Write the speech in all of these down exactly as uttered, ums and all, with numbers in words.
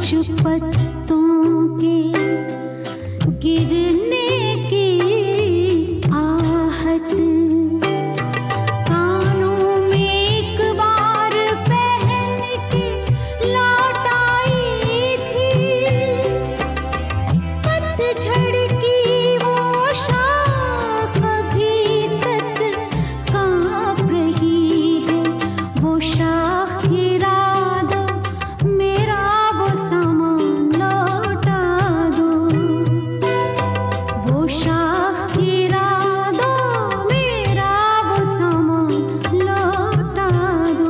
कुछ पत्तों के गिरने की आहट कानों में एक बार पहन के लौट आई थी। पतझड़ की वो शाख अभी तक कांप रही है। वो शाख गिरा दो, मेरा वो सामान लौटा दो। वो शाख गिरा दो, मेरा वो सामान लौटा दो।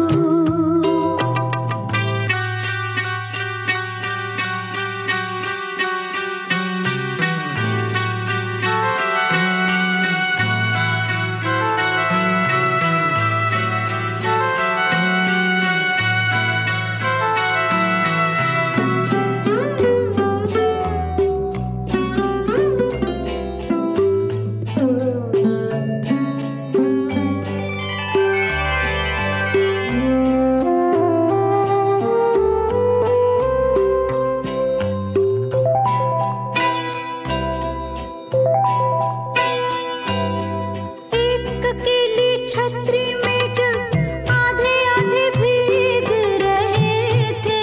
एक अकेली छतरी में जब आधे आधे भीग रहे थे।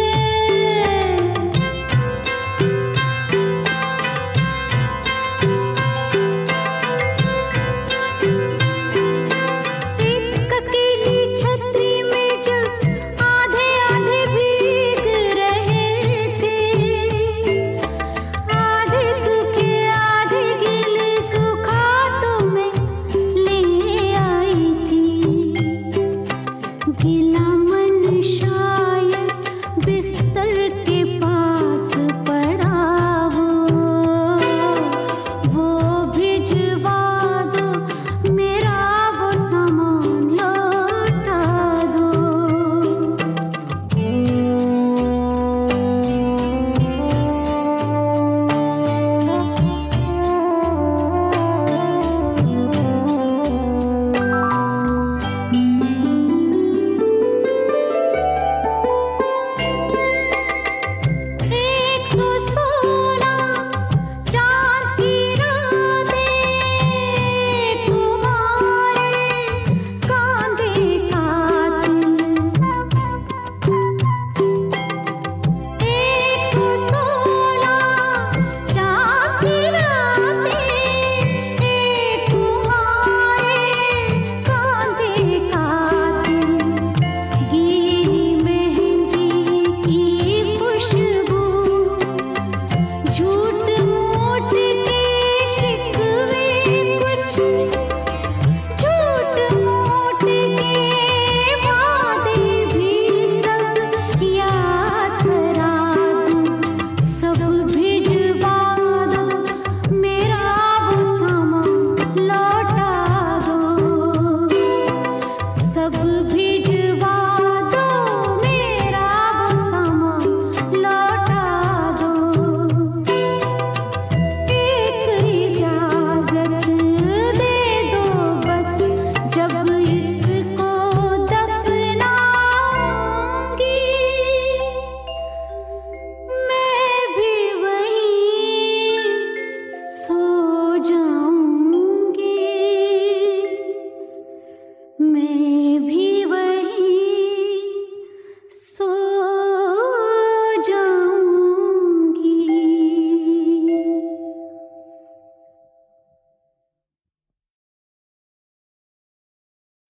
एक अकेली छतरी में जब आधे आधे भीग रहे थे। आधे सूखे आधे गीले सूखा तो मैं ले आई थी। गिला मन शायद बिस्तर के